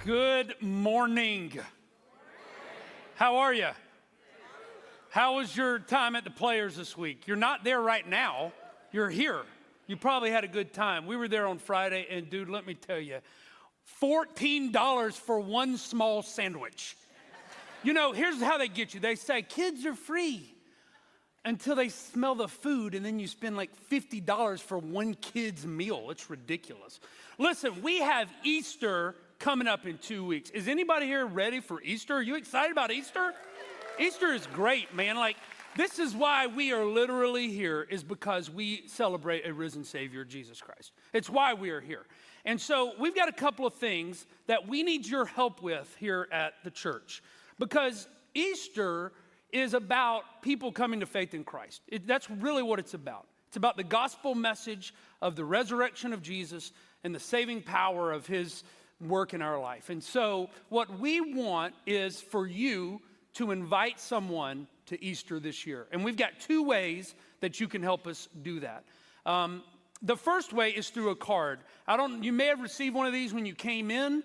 Good morning. How are you? How was your time at the Players this week? You're not there right now. You're here. You probably had a good time. We were there on Friday, and dude, let me tell you, $14 for one small sandwich. You know, here's how they get you. They say kids are free until they smell the food, and then you spend like $50 for one kid's meal. It's ridiculous. Listen, we have Easter coming up in 2 weeks. Is anybody here ready for Easter? Are you excited about Easter? Easter is great, man. Like, this is why we are literally here, is because we celebrate a risen Savior, Jesus Christ. It's why we are here. And so we've got a couple of things that we need your help with here at the church, because Easter is about people coming to faith in Christ. That's really what it's about. It's about the gospel message of the resurrection of Jesus and the saving power of his work in our life. And so what we want is for you to invite someone to Easter this year. And we've got two ways that you can help us do that. The first way is through a card. You may have received one of these when you came in.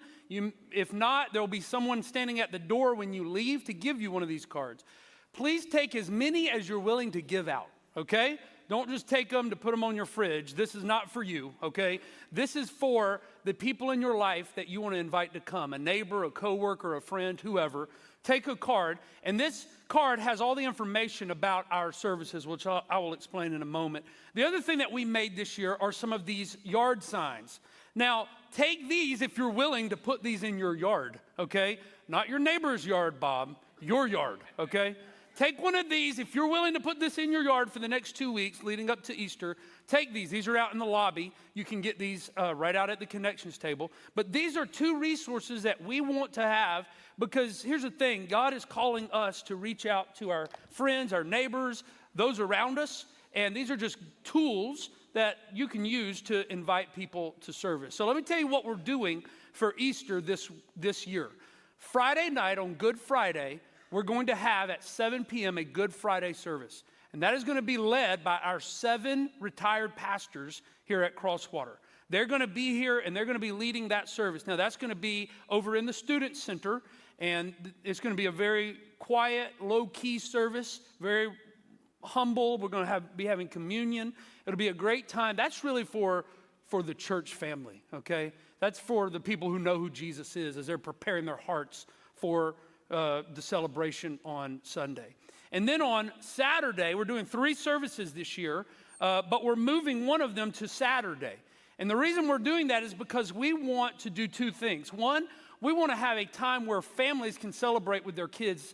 If not, there'll be someone standing at the door when you leave to give you one of these cards. Please take as many as you're willing to give out, okay? Don't just take them to put them on your fridge. This is not for you, okay? This is for the people in your life that you want to invite to come, a neighbor, a coworker, a friend, whoever. Take a card, and this card has all the information about our services, which I will explain in a moment. The other thing that we made this year are some of these yard signs. Now, take these if you're willing to put these in your yard, okay? Not your neighbor's yard, Bob, your yard, okay? Take one of these. If you're willing to put this in your yard for the next 2 weeks leading up to Easter, take these. These are out in the lobby. You can get these right out at the connections table. But these are two resources that we want to have, because here's the thing. God is calling us to reach out to our friends, our neighbors, those around us. And these are just tools that you can use to invite people to service. So let me tell you what we're doing for Easter this year. Friday night, on Good Friday, we're going to have at 7 p.m. a Good Friday service. And that is going to be led by our 7 retired pastors here at Crosswater. They're going to be here, and they're going to be leading that service. Now, that's going to be over in the Student Center, and it's going to be a very quiet, low-key service, very humble. We're going to be having communion. It'll be a great time. That's really for the church family, okay? That's for the people who know who Jesus is as they're preparing their hearts for the celebration on Sunday. And then on Saturday, we're doing 3 services this year, but we're moving one of them to Saturday. And the reason we're doing that is because we want to do 2 things. One, we want to have a time where families can celebrate with their kids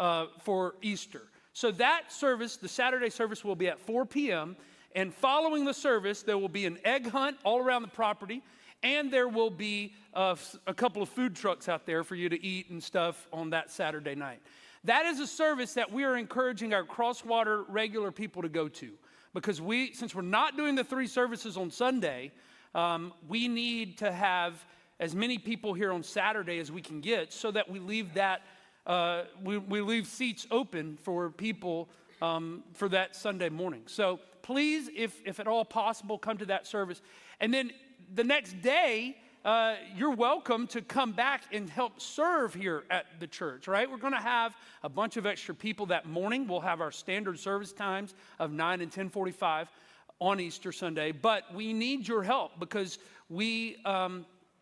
for Easter. So that service, the Saturday service, will be at 4 p.m. And following the service, there will be an egg hunt all around the property. And there will be a couple of food trucks out there for you to eat and stuff on that Saturday night. That is a service that we are encouraging our Crosswater regular people to go to. Because since we're not doing the 3 services on Sunday, we need to have as many people here on Saturday as we can get, so that we leave we leave seats open for people for that Sunday morning. So please, if at all possible, come to that service. And then the next day, you're welcome to come back and help serve here at the church, right? We're going to have a bunch of extra people that morning. We'll have our standard service times of 9 and 10:45 on Easter Sunday. But we need your help, because we're going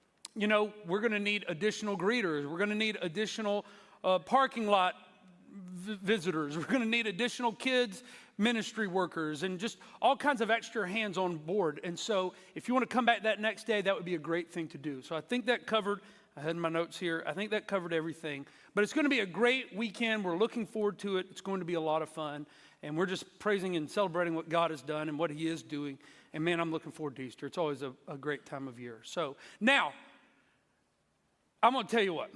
to need additional greeters. We're going to need additional parking lot visitors. We're going to need additional kids ministry workers, and just all kinds of extra hands on board. And so if you want to come back that next day, that would be a great thing to do. So I think that covered, I had my notes here, I think that covered everything. But it's going to be a great weekend. We're looking forward to it. It's going to be a lot of fun. And we're just praising and celebrating what God has done and what he is doing. And man, I'm looking forward to Easter. It's always a great time of year. So now, I'm going to tell you what.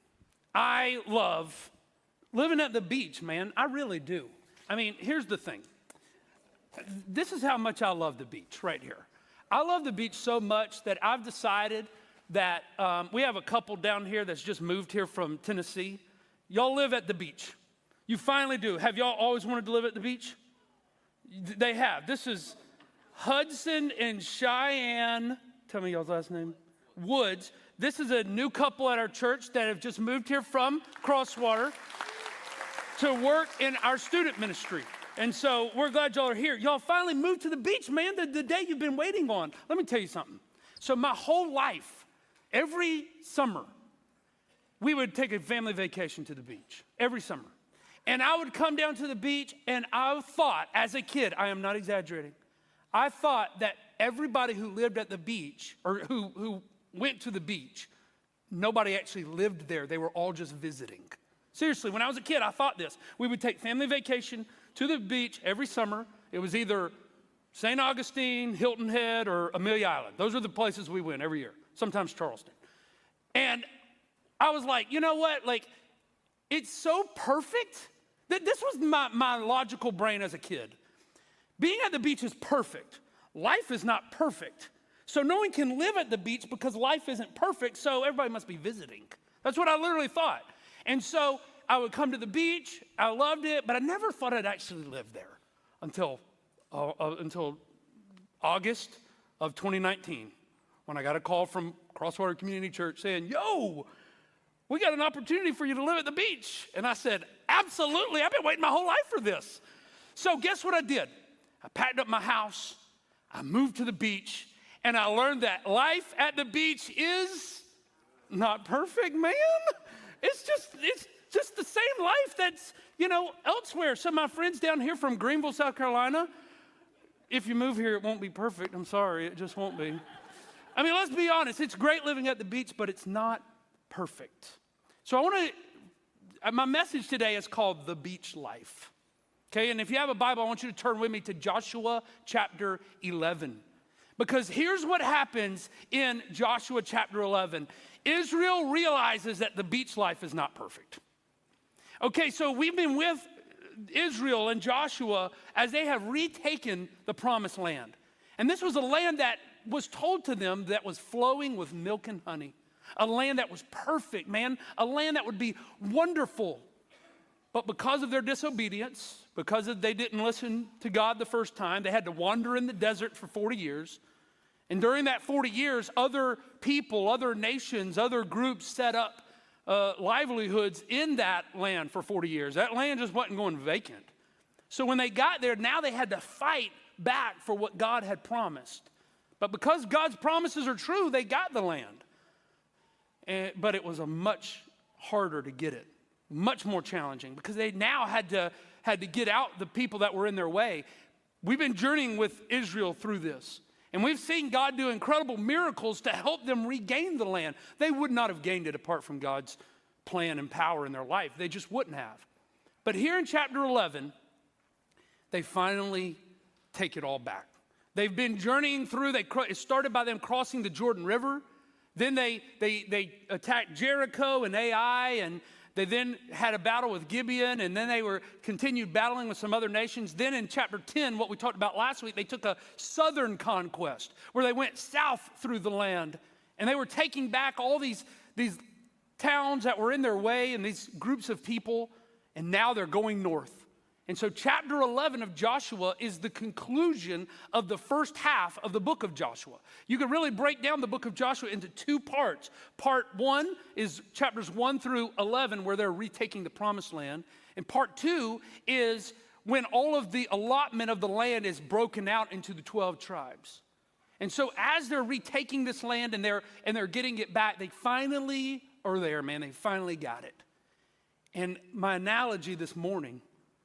I love living at the beach, man. I really do. I mean, here's the thing. This is how much I love the beach right here. I love the beach so much that I've decided that we have a couple down here that's just moved here from Tennessee. Y'all live at the beach. You finally do. Have y'all always wanted to live at the beach? They have. This is Hudson and Cheyenne. Tell me y'all's last name. Woods. This is a new couple at our church that have just moved here from Crosswater to work in our student ministry. And so we're glad y'all are here. Y'all finally moved to the beach, man, the day you've been waiting on. Let me tell you something. So my whole life, every summer, we would take a family vacation to the beach, every summer. And I would come down to the beach, and I thought, as a kid, I am not exaggerating, I thought that everybody who lived at the beach, or who went to the beach, nobody actually lived there. They were all just visiting. Seriously, when I was a kid, I thought this. We would take family vacation to the beach every summer. It was either St. Augustine, Hilton Head, or Amelia Island. Those are the places we went every year, sometimes Charleston. And I was like, you know what? Like, it's so perfect. This was my logical brain as a kid. Being at the beach is perfect. Life is not perfect. So no one can live at the beach because life isn't perfect, so everybody must be visiting. That's what I literally thought. And so I would come to the beach. I loved it, but I never thought I'd actually live there until August of 2019, when I got a call from Crosswater Community Church saying, yo, we got an opportunity for you to live at the beach. And I said, absolutely, I've been waiting my whole life for this. So guess what I did? I packed up my house, I moved to the beach, and I learned that life at the beach is not perfect, man. It's just the same life that's, elsewhere. Some of my friends down here from Greenville, South Carolina, if you move here, it won't be perfect. I'm sorry, it just won't be. I mean, let's be honest. It's great living at the beach, but it's not perfect. So my message today is called The Beach Life. Okay, and if you have a Bible, I want you to turn with me to Joshua chapter 11. Because here's what happens in Joshua chapter 11. Israel realizes that the beach life is not perfect. Okay, so we've been with Israel and Joshua as they have retaken the promised land. And this was a land that was told to them that was flowing with milk and honey. A land that was perfect, man. A land that would be wonderful. But because of their disobedience, because they didn't listen to God the first time, they had to wander in the desert for 40 years. And during that 40 years, other people, other nations, other groups set up livelihoods in that land for 40 years. That land just wasn't going vacant. So when they got there, now they had to fight back for what God had promised. But because God's promises are true, they got the land. But it was a much harder to get it, much more challenging, because they now had to get out the people that were in their way. We've been journeying with Israel through this, and we've seen God do incredible miracles to help them regain the land. They would not have gained it apart from God's plan and power in their life. They just wouldn't have. But here in chapter 11, they finally take it all back. They've been journeying through. It started by them crossing the Jordan River. Then they attacked Jericho and Ai, and they then had a battle with Gibeon, and then they continued battling with some other nations. Then in chapter 10, what we talked about last week, they took a southern conquest where they went south through the land, and they were taking back all these towns that were in their way and these groups of people, and now they're going north. And so chapter 11 of Joshua is the conclusion of the first half of the book of Joshua. You could really break down the book of Joshua into two parts. Part 1 is chapters 1 through 11, where they're retaking the promised land. And part 2 is when all of the allotment of the land is broken out into the 12 tribes. And so as they're retaking this land and they're getting it back, they finally are there, man. They finally got it. And my analogy this morning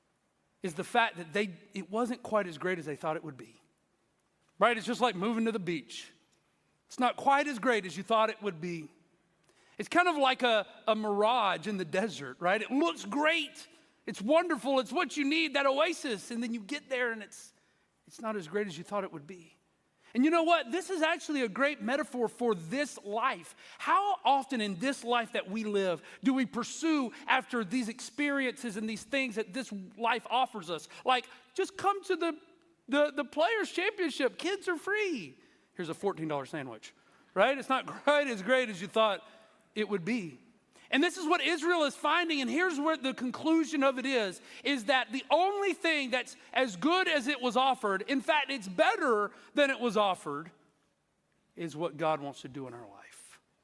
is the fact that it wasn't quite as great as they thought it would be. Right? It's just like moving to the beach. It's not quite as great as you thought it would be. It's kind of like a mirage in the desert, right? It looks great. It's wonderful. It's what you need, that oasis. And then you get there and it's not as great as you thought it would be. And you know what? This is actually a great metaphor for this life. How often in this life that we live do we pursue after these experiences and these things that this life offers us? Like, just come to the Players' Championship. Kids are free. Here's a $14 sandwich, right? It's not quite as great as you thought it would be. And this is what Israel is finding, and here's where the conclusion of it is that the only thing that's as good as it was offered, in fact, it's better than it was offered, is what God wants to do in our life.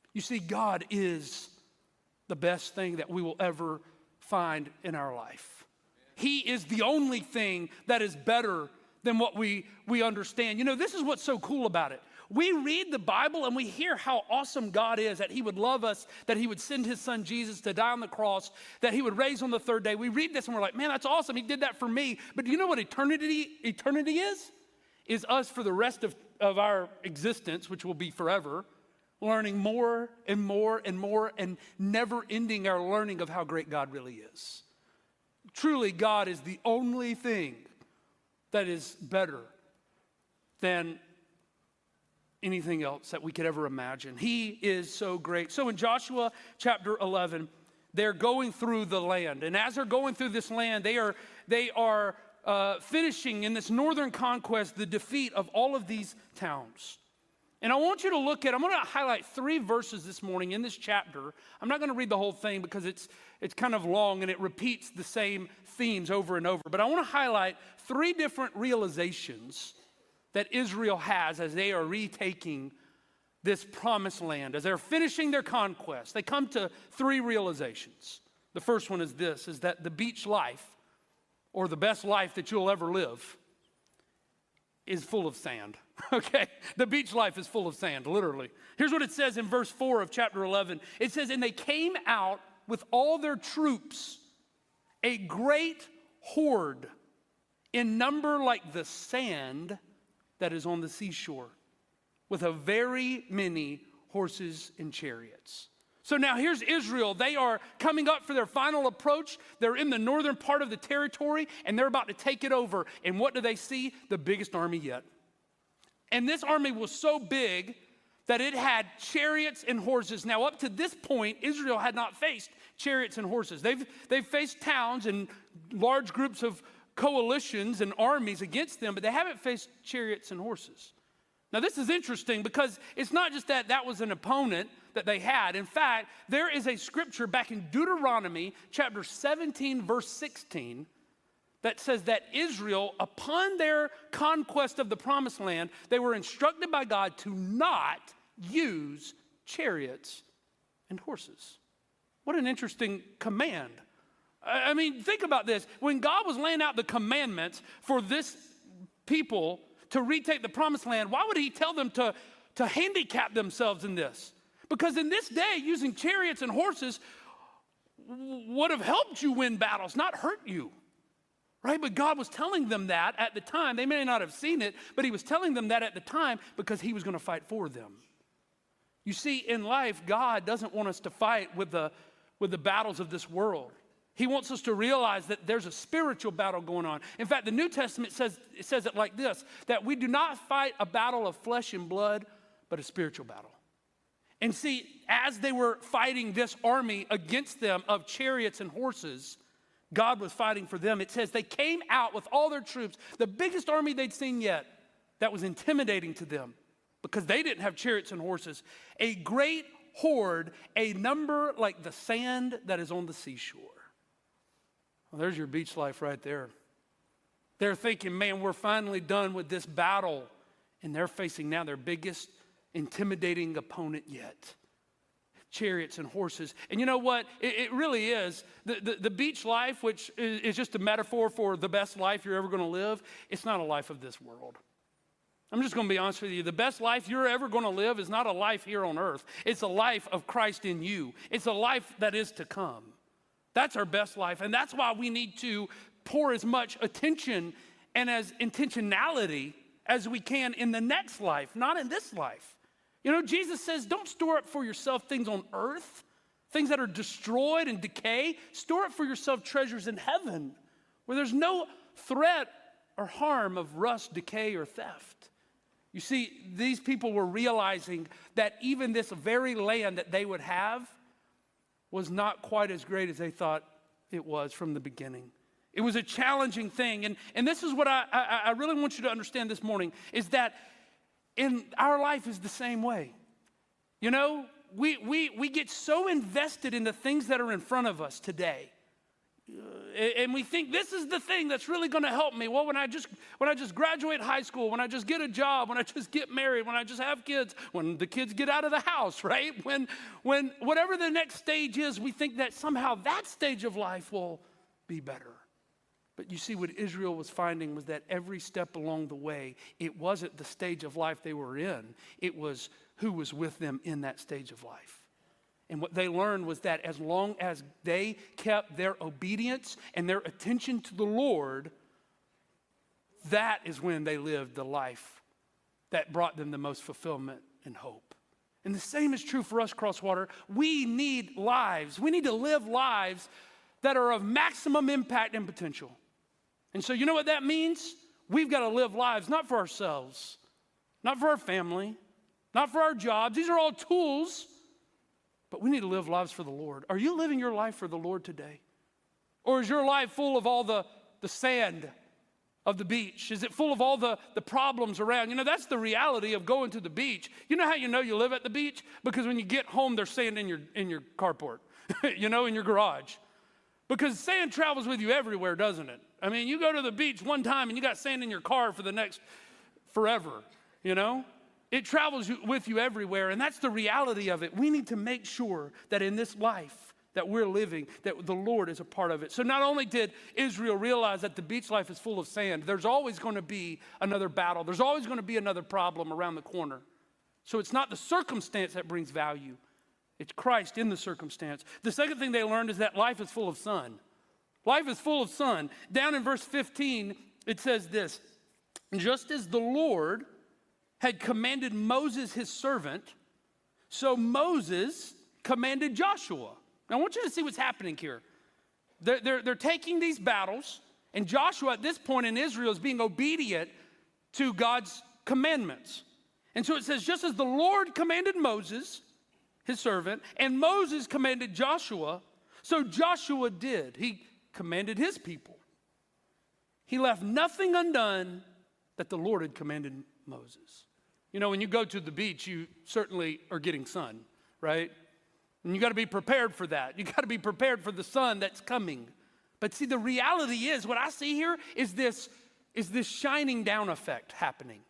You see, God is the best thing that we will ever find in our life. He is the only thing that is better than what we understand. You know, this is what's so cool about it. We read the Bible and we hear how awesome God is, that he would love us, that he would send his son Jesus to die on the cross, that he would raise on the third day. We read this and we're like, man, that's awesome. He did that for me. But do you know what eternity is? Is us for the rest of our existence, which will be forever, learning more and more and more and never ending our learning of how great God really is. Truly, God is the only thing that is better than anything else that we could ever imagine. He is so great. So in Joshua chapter 11, they're going through the land. And as they're going through this land, they are finishing in this northern conquest the defeat of all of these towns. And I want you to look at, I'm going to highlight 3 verses this morning in this chapter. I'm not going to read the whole thing because it's kind of long and it repeats the same themes over and over. But I want to highlight 3 different realizations that Israel has as they are retaking this promised land. As they're finishing their conquest, they come to 3 realizations. The first one is this, is that the beach life, or the best life that you'll ever live, is full of sand. Okay, the beach life is full of sand, literally. Here's what it says in verse 4 of chapter 11. It says, and they came out with all their troops, a great horde, in number like the sand that is on the seashore, with a very many horses and chariots. So now here's Israel. They are coming up for their final approach. They're in the northern part of the territory, and they're about to take it over. And what do they see? The biggest army yet. And this army was so big that it had chariots and horses. Now, up to this point, Israel had not faced chariots and horses. They've faced towns and large groups of coalitions and armies against them, but they haven't faced chariots and horses. Now, this is interesting because it's not just that was an opponent that they had. In fact, there is a scripture back in Deuteronomy chapter 17, verse 16, that says that Israel, upon their conquest of the promised land, they were instructed by God to not use chariots and horses. What an interesting command. I mean, think about this. When God was laying out the commandments for this people to retake the promised land, why would he tell them to handicap themselves in this? Because in this day, using chariots and horses would have helped you win battles, not hurt you. Right? But God was telling them that at the time. They may not have seen it, but he was telling them that at the time because he was going to fight for them. You see, in life, God doesn't want us to fight with the battles of this world. He wants us to realize that there's a spiritual battle going on. In fact, the New Testament says it like this, that we do not fight a battle of flesh and blood, but a spiritual battle. And see, as they were fighting this army against them of chariots and horses, God was fighting for them. It says they came out with all their troops, the biggest army they'd seen yet, that was intimidating to them because they didn't have chariots and horses. A great horde, a number like the sand that is on the seashore. Well, there's your beach life right there. They're thinking, man, we're finally done with this battle. And they're facing now their biggest intimidating opponent yet. Chariots and horses. And you know what? It really is. The beach life, which is just a metaphor for the best life you're ever going to live, it's not a life of this world. I'm just going to be honest with you. The best life you're ever going to live is not a life here on earth. It's a life of Christ in you. It's a life that is to come. That's our best life. And that's why we need to pour as much attention and as intentionality as we can in the next life, not in this life. You know, Jesus says, don't store up for yourself things on earth, things that are destroyed and decay. Store up for yourself treasures in heaven, where there's no threat or harm of rust, decay, or theft. You see, these people were realizing that even this very land that they would have was not quite as great as they thought it was from the beginning. It was a challenging thing. And this is what I really want you to understand this morning, is that in our life is the same way. You know, we get so invested in the things that are in front of us today. And we think this is the thing that's really going to help me. Well, when I just graduate high school, when I just get a job, when I just get married, when I just have kids, when the kids get out of the house, right? When whatever the next stage is, we think that somehow that stage of life will be better. But you see, what Israel was finding was that every step along the way, it wasn't the stage of life they were in. It was who was with them in that stage of life. And what they learned was that as long as they kept their obedience and their attention to the Lord, that is when they lived the life that brought them the most fulfillment and hope. And the same is true for us, Crosswater. We need lives. We need to live lives that are of maximum impact and potential. And so you know what that means? We've got to live lives not for ourselves, not for our family, not for our jobs. These are all tools, but we need to live lives for the Lord. Are you living your life for the Lord today? Or is your life full of all the sand of the beach? Is it full of all the problems around? You know, that's the reality of going to the beach. You know how you know you live at the beach? Because when you get home, there's sand in your carport, you know, in your garage. Because sand travels with you everywhere, doesn't it? I mean, you go to the beach one time and you got sand in your car for the next forever, you know? It travels with you everywhere, and that's the reality of it. We need to make sure that in this life that we're living, that the Lord is a part of it. So not only did Israel realize that the beach life is full of sand, there's always going to be another battle. There's always going to be another problem around the corner. So it's not the circumstance that brings value. It's Christ in the circumstance. The second thing they learned is that life is full of sun. Life is full of sun. Down in verse 15, it says this: just as the Lord had commanded Moses his servant, so Moses commanded Joshua. Now I want you to see what's happening here. They're taking these battles, and Joshua at this point in Israel is being obedient to God's commandments. And so it says, just as the Lord commanded Moses, his servant, and Moses commanded Joshua, so Joshua did. He commanded his people. He left nothing undone that the Lord had commanded Moses. You know, when you go to the beach, you certainly are getting sun, right? And you got to be prepared for that. You got to be prepared for the sun that's coming. But see, the reality is, what I see here is this shining down effect happening.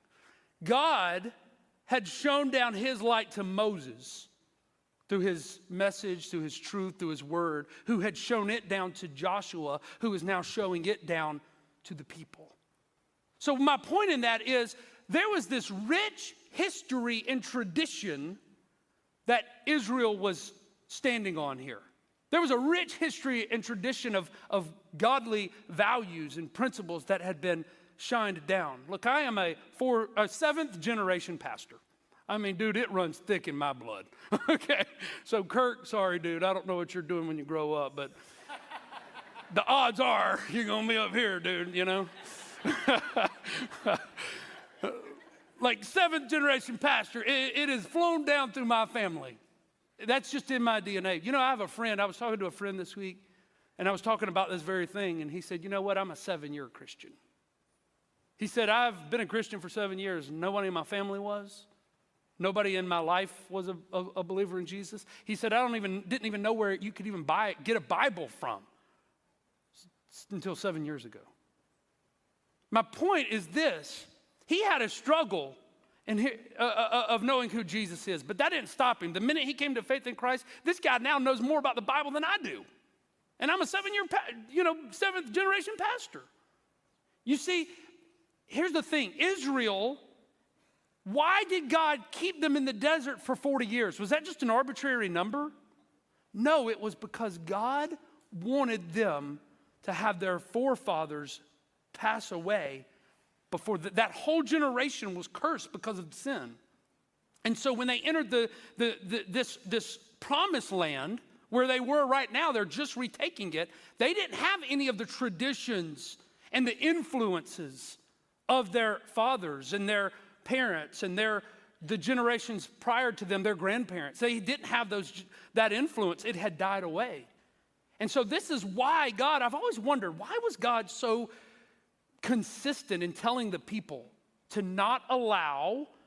God had shown down his light to Moses through his message, through his truth, through his word, who had shown it down to Joshua, who is now showing it down to the people. So my point in that is, there was this rich history and tradition that Israel was standing on here. There was a rich history and tradition of godly values and principles that had been shined down. Look, I am a seventh generation pastor. I mean, dude, it runs thick in my blood. Okay, so Kirk, sorry, dude, I don't know what you're doing when you grow up, but the odds are you're gonna be up here, dude, you know? Like seventh generation pastor, it has flown down through my family. That's just in my DNA. You know, I have a friend, I was talking to a friend this week, and I was talking about this very thing, and he said, you know what, I'm a 7-year Christian. He said, I've been a Christian for 7 years. Nobody in my family was. Nobody in my life was a believer in Jesus. He said, I didn't even know where you could even get a Bible from until 7 years ago. My point is this: he had a struggle of knowing who Jesus is, but that didn't stop him. The minute he came to faith in Christ, this guy now knows more about the Bible than I do. And I'm a seventh generation pastor. You see, here's the thing. Israel, why did God keep them in the desert for 40 years? Was that just an arbitrary number? No, it was because God wanted them to have their forefathers pass away before that whole generation was cursed because of sin. And so when they entered this promised land where they were right now, they're just retaking it, they didn't have any of the traditions and the influences of their fathers and their parents and the generations prior to them, their grandparents. They didn't have that influence. It had died away. And so this is why I've always wondered, why was God so consistent in telling the people to not allow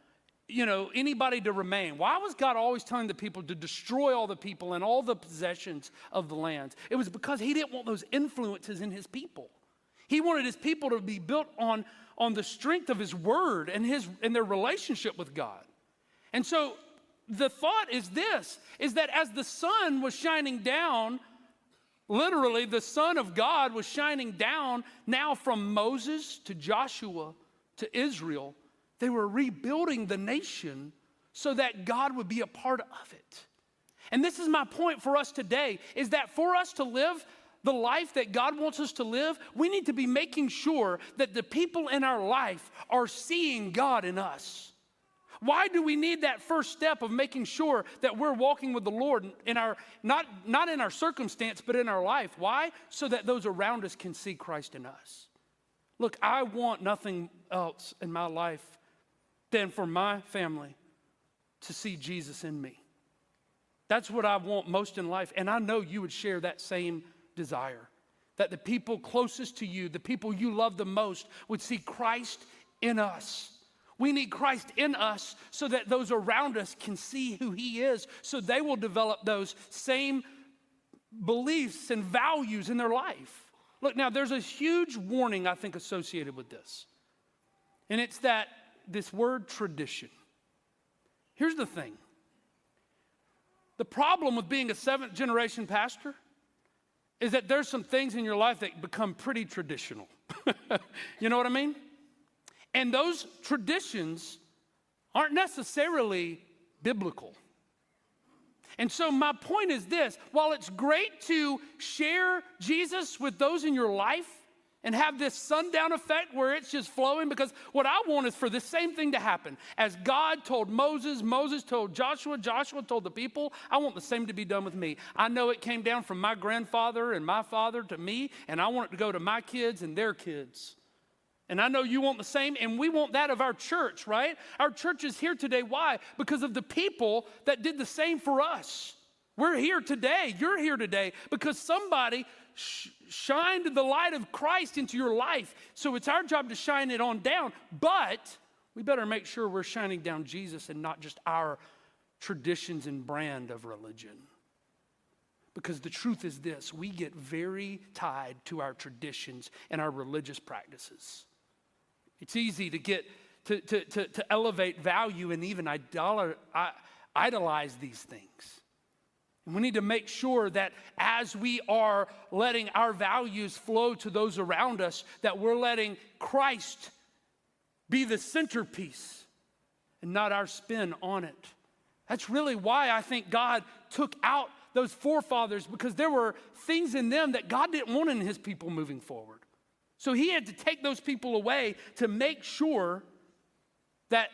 anybody to remain. Why was God always telling the people to destroy all the people and all the possessions of the lands? It was because he didn't want those influences in his people. He wanted his people to be built on the strength of his word and their relationship with God. And so the thought is this, is that as the sun was shining down, literally the Son of God was shining down now from Moses to Joshua to Israel, they were rebuilding the nation so that God would be a part of it. And this is my point for us today, is that for us to live the life that God wants us to live, we need to be making sure that the people in our life are seeing God in us. Why do we need that first step of making sure that we're walking with the Lord in our, not in our circumstance, but in our life? Why? So that those around us can see Christ in us. Look, I want nothing else in my life than for my family to see Jesus in me. That's what I want most in life. And I know you would share that same desire, that the people closest to you, the people you love the most, would see Christ in us. We need Christ in us so that those around us can see who he is, so they will develop those same beliefs and values in their life. Look, now there's a huge warning, I think, associated with this. And it's that this word tradition. Here's the thing. The problem with being a seventh generation pastor is that there's some things in your life that become pretty traditional. You know what I mean? And those traditions aren't necessarily biblical. And so my point is this, while it's great to share Jesus with those in your life and have this sundown effect where it's just flowing, because what I want is for the same thing to happen. As God told Moses, Moses told Joshua, Joshua told the people, I want the same to be done with me. I know it came down from my grandfather and my father to me, and I want it to go to my kids and their kids. And I know you want the same, and we want that of our church, right? Our church is here today. Why? Because of the people that did the same for us. We're here today. You're here today because somebody shined the light of Christ into your life. So it's our job to shine it on down. But we better make sure we're shining down Jesus and not just our traditions and brand of religion. Because the truth is this, we get very tied to our traditions and our religious practices. It's easy to get to elevate value and even idolize these things. And we need to make sure that as we are letting our values flow to those around us, that we're letting Christ be the centerpiece and not our spin on it. That's really why I think God took out those forefathers, because there were things in them that God didn't want in his people moving forward. So he had to take those people away to make sure that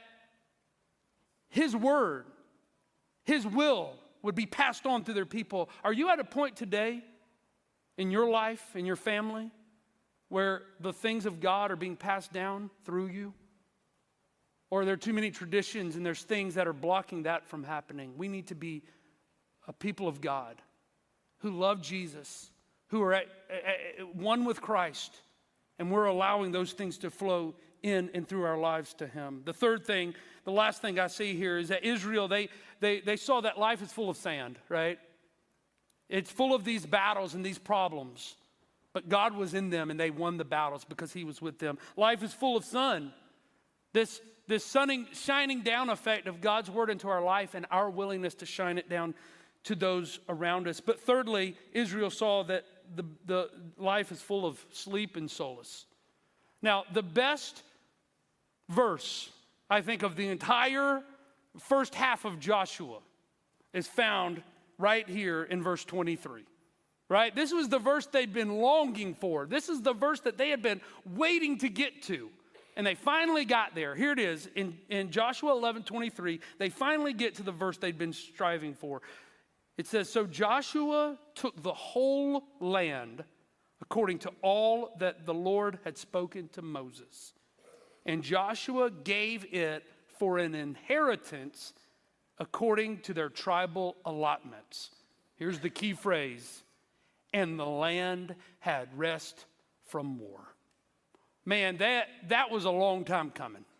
his word, his will would be passed on to their people. Are you at a point today in your life, in your family, where the things of God are being passed down through you? Or are there too many traditions and there's things that are blocking that from happening? We need to be a people of God who love Jesus, who are at one with Christ, and we're allowing those things to flow in and through our lives to him. The third thing, the last thing I see here is that Israel, they saw that life is full of sand, right? It's full of these battles and these problems, but God was in them and they won the battles because he was with them. Life is full of sun. This shining down effect of God's word into our life and our willingness to shine it down to those around us. But thirdly, Israel saw that the life is full of sleep and solace. Now, the best verse, I think, of the entire first half of Joshua is found right here in verse 23. Right? This was the verse they'd been longing for. This is the verse that they had been waiting to get to. And they finally got there. Here it is in Joshua 11:23. They finally get to the verse they'd been striving for. It says, so Joshua took the whole land according to all that the Lord had spoken to Moses. And Joshua gave it for an inheritance according to their tribal allotments. Here's the key phrase. And the land had rest from war. Man, that was a long time coming.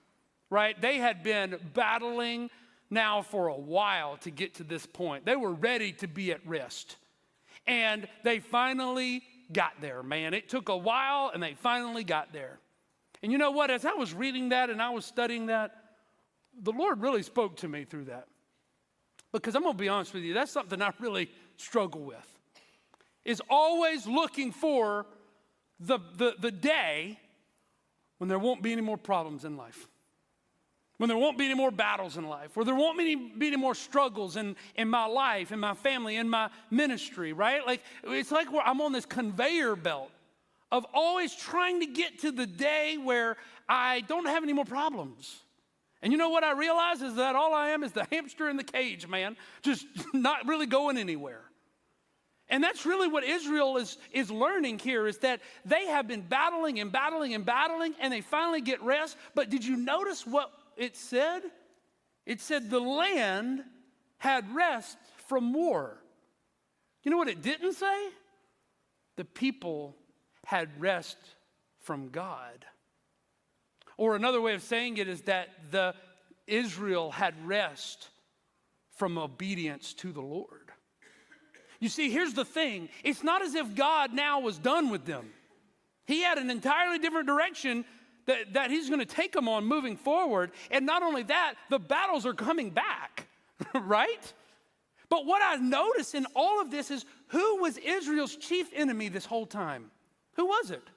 right? They had been battling now for a while to get to this point. They were ready to be at rest. And they finally got there, man. It took a while, and they finally got there. And you know what? As I was reading that and I was studying that, the Lord really spoke to me through that. Because I'm going to be honest with you, that's something I really struggle with, is always looking for the day when there won't be any more problems in life, when there won't be any more battles in life, where there won't be any more struggles in my life, in my family, in my ministry, right? Like, it's like I'm on this conveyor belt of always trying to get to the day where I don't have any more problems. And you know what I realize is that all I am is the hamster in the cage, man, just not really going anywhere. And that's really what Israel is learning here, is that they have been battling and battling and battling, and they finally get rest. But did you notice what it said? It said the land had rest from war. You know what it didn't say? The people had rest from God. Or another way of saying it is that Israel had rest from obedience to the Lord. You see, here's the thing. It's not as if God now was done with them. He had an entirely different direction that he's going to take them on moving forward. And not only that, the battles are coming back, right? But what I notice in all of this is, who was Israel's chief enemy this whole time? Who was it?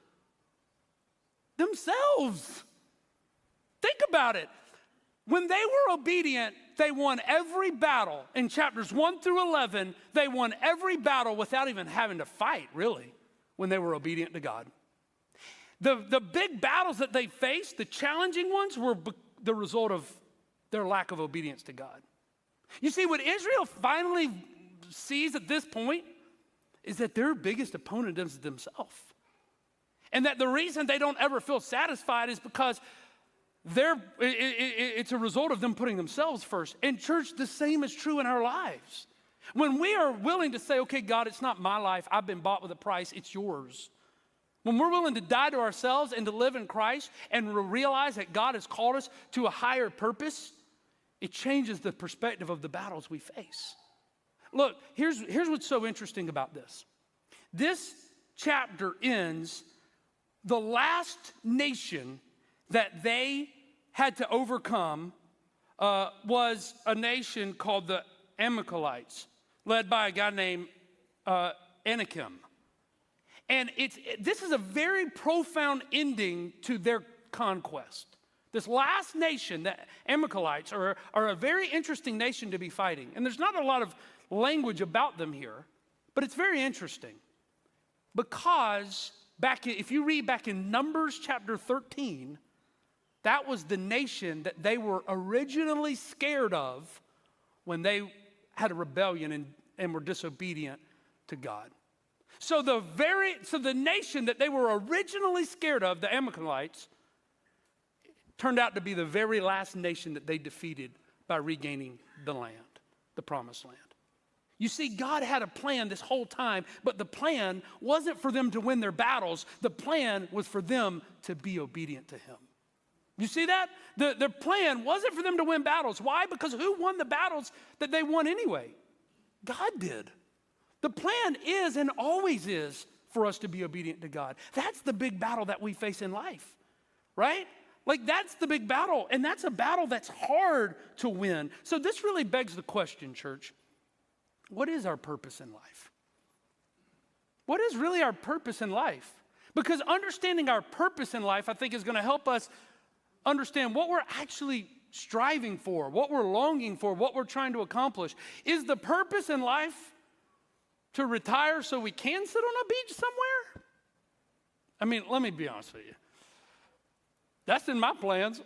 Themselves. Think about it. When they were obedient, they won every battle. In chapters 1 through 11, they won every battle without even having to fight, really, when they were obedient to God. The big battles that they faced, the challenging ones, were the result of their lack of obedience to God. You see, what Israel finally sees at this point is that their biggest opponent is themselves. And that the reason they don't ever feel satisfied is because it's a result of them putting themselves first. And church, the same is true in our lives. When we are willing to say, okay, God, it's not my life. I've been bought with a price. It's yours. When we're willing to die to ourselves and to live in Christ and realize that God has called us to a higher purpose, it changes the perspective of the battles we face. Look, here's what's so interesting about this. This chapter ends, the last nation that they had to overcome was a nation called the Amalekites, led by a guy named Anakim. And this is a very profound ending to their conquest. This last nation, the Amalekites, are a very interesting nation to be fighting. And there's not a lot of language about them here, but it's very interesting. Because if you read back in Numbers chapter 13, that was the nation that they were originally scared of when they had a rebellion and were disobedient to God. So the nation that they were originally scared of, the Amalekites, turned out to be the very last nation that they defeated by regaining the land, the promised land. You see, God had a plan this whole time, but the plan wasn't for them to win their battles. The plan was for them to be obedient to Him. You see that? The plan wasn't for them to win battles. Why? Because who won the battles that they won anyway? God did. The plan is and always is for us to be obedient to God. That's the big battle that we face in life, right? Like, that's the big battle, and that's a battle that's hard to win. So this really begs the question, church. What is our purpose in life? What is really our purpose in life? Because understanding our purpose in life, I think, is going to help us understand what we're actually striving for, what we're longing for, what we're trying to accomplish. Is the purpose in life to retire so we can sit on a beach somewhere? I mean, let me be honest with you. That's in my plans.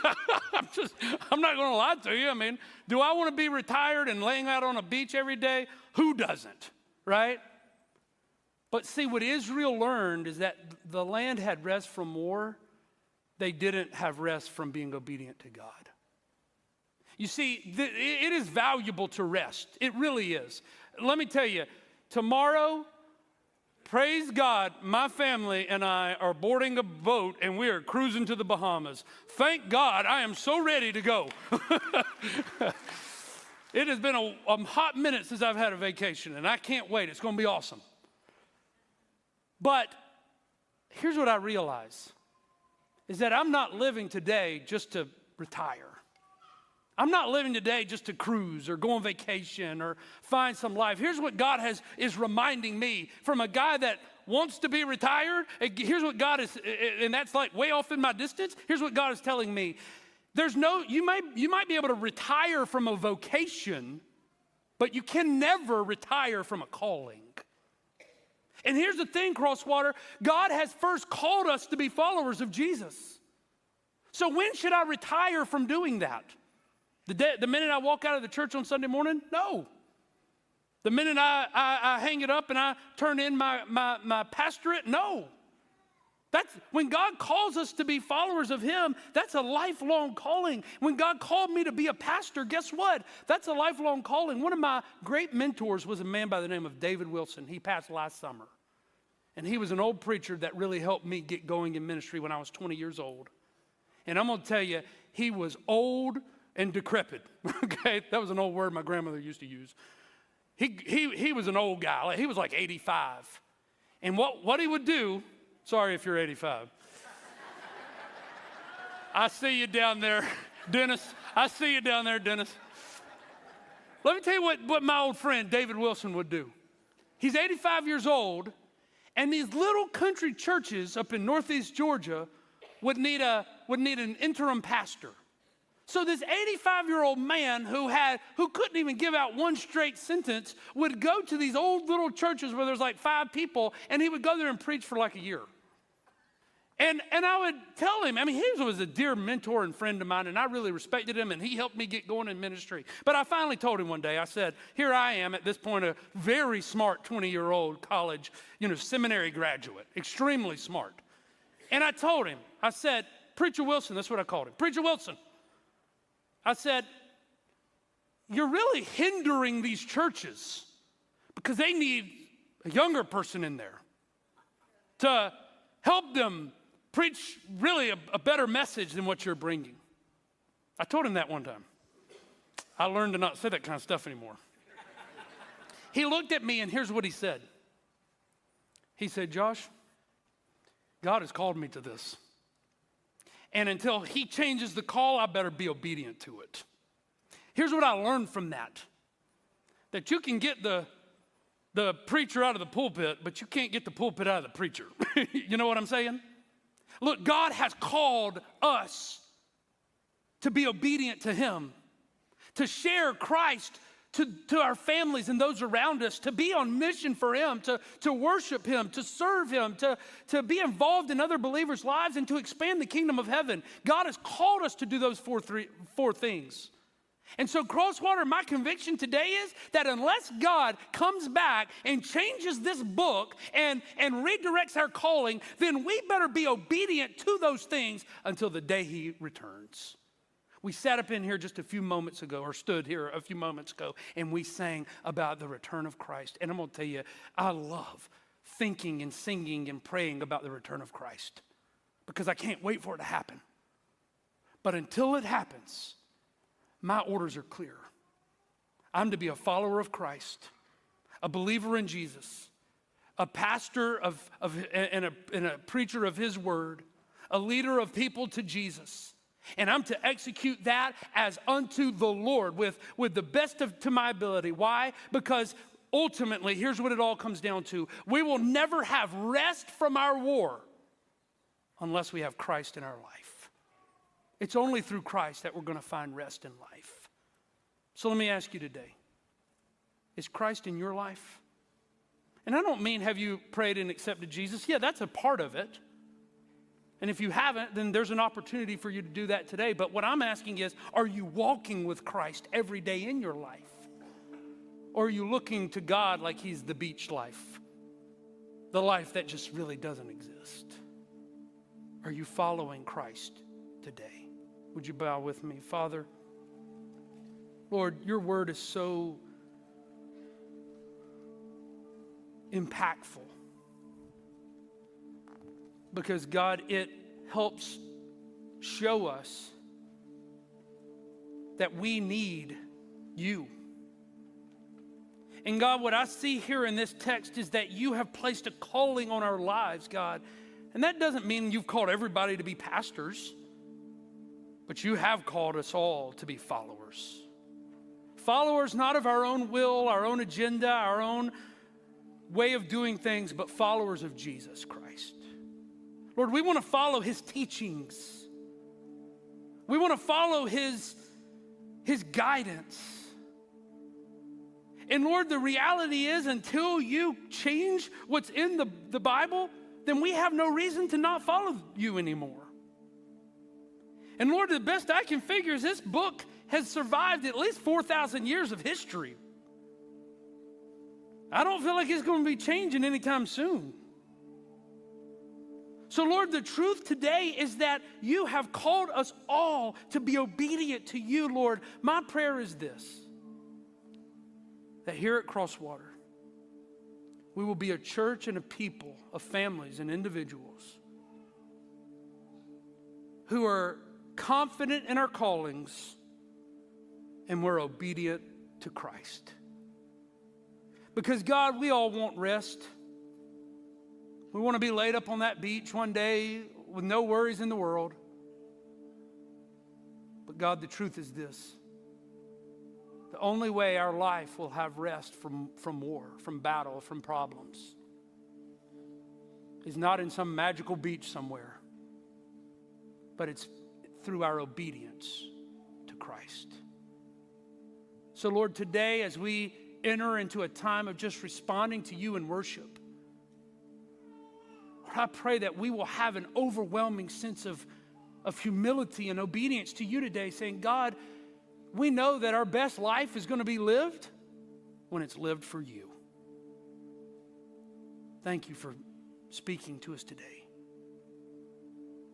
I'm not going to lie to you. I mean, do I want to be retired and laying out on a beach every day? Who doesn't, right? But see, what Israel learned is that the land had rest from war. They didn't have rest from being obedient to God. You see, it is valuable to rest. It really is. Let me tell you, tomorrow, Praise God, my family and I are boarding a boat and we are cruising to the Bahamas. Thank God, I am so ready to go. It has been a hot minute since I've had a vacation, and I can't wait. It's going to be awesome. But here's what I realize, is that I'm not living today just to retire. I'm not living today just to cruise or go on vacation or find some life. Here's what God is reminding me from a guy that wants to be retired. Here's what God is, and that's like way off in my distance. Here's what God is telling me. You might be able to retire from a vocation, but you can never retire from a calling. And here's the thing, Crosswater, God has first called us to be followers of Jesus. So when should I retire from doing that? The minute I walk out of the church on Sunday morning? No. The minute I hang it up and I turn in my pastorate? No. That's when God calls us to be followers of him, that's a lifelong calling. When God called me to be a pastor, guess what? That's a lifelong calling. One of my great mentors was a man by the name of David Wilson. He passed last summer. And he was an old preacher that really helped me get going in ministry when I was 20 years old. And I'm going to tell you, he was old and decrepit. Okay, that was an old word my grandmother used to use. He was an old guy. He was like 85. And what he would do, sorry if you're 85. I see you down there, Dennis. I see you down there, Dennis. Let me tell you what my old friend David Wilson would do. He's 85 years old, and these little country churches up in Northeast Georgia would need an interim pastor. So this 85-year-old man who couldn't even give out one straight sentence would go to these old little churches where there's like 5 people, and he would go there and preach for like a year. And I would tell him, I mean, he was a dear mentor and friend of mine, and I really respected him, and he helped me get going in ministry. But I finally told him one day, I said, here I am at this point, a very smart 20-year-old college, seminary graduate, extremely smart. And I told him, I said, Preacher Wilson, that's what I called him, Preacher Wilson. I said, you're really hindering these churches because they need a younger person in there to help them preach really a better message than what you're bringing. I told him that one time. I learned to not say that kind of stuff anymore. He looked at me and here's what he said. He said, Josh, God has called me to this. And until he changes the call, I better be obedient to it. Here's what I learned from that you can get the preacher out of the pulpit, but you can't get the pulpit out of the preacher. You know what I'm saying? Look, God has called us to be obedient to him, to share Christ to our families and those around us, to be on mission for him, to worship him, to serve him, to be involved in other believers' lives, and to expand the kingdom of heaven. God has called us to do those four things. And so, Crosswater, my conviction today is that unless God comes back and changes this book and redirects our calling, then we better be obedient to those things until the day he returns. We sat up in here just a few moments ago, or stood here a few moments ago, and we sang about the return of Christ. And I'm going to tell you, I love thinking and singing and praying about the return of Christ because I can't wait for it to happen. But until it happens, my orders are clear. I'm to be a follower of Christ, a believer in Jesus, a pastor and a preacher of his word, a leader of people to Jesus. And I'm to execute that as unto the Lord with the best to my ability. Why? Because ultimately, here's what it all comes down to. We will never have rest from our war unless we have Christ in our life. It's only through Christ that we're going to find rest in life. So let me ask you today, is Christ in your life? And I don't mean have you prayed and accepted Jesus? Yeah, that's a part of it. And if you haven't, then there's an opportunity for you to do that today. But what I'm asking is, are you walking with Christ every day in your life? Or are you looking to God like he's the beach life? The life that just really doesn't exist? Are you following Christ today? Would you bow with me? Father, Lord, your word is so impactful. because God, it helps show us that we need you. And God, what I see here in this text is that you have placed a calling on our lives, God. And that doesn't mean you've called everybody to be pastors, but you have called us all to be followers. Followers not of our own will, our own agenda, our own way of doing things, but followers of Jesus Christ. Lord, we want to follow his teachings. We want to follow his guidance. And Lord, the reality is until you change what's in the Bible, then we have no reason to not follow you anymore. And Lord, the best I can figure is this book has survived at least 4,000 years of history. I don't feel like it's going to be changing anytime soon. So Lord, the truth today is that you have called us all to be obedient to you, Lord. My prayer is this, that here at Crosswater, we will be a church and a people of families and individuals who are confident in our callings and we're obedient to Christ. Because God, we all want rest. We want to be laid up on that beach one day with no worries in the world. But God, the truth is this. The only way our life will have rest from war, from battle, from problems is not in some magical beach somewhere, but it's through our obedience to Christ. So Lord, today as we enter into a time of just responding to you in worship, Lord, I pray that we will have an overwhelming sense of humility and obedience to you today, saying, God, we know that our best life is going to be lived when it's lived for you. Thank you for speaking to us today.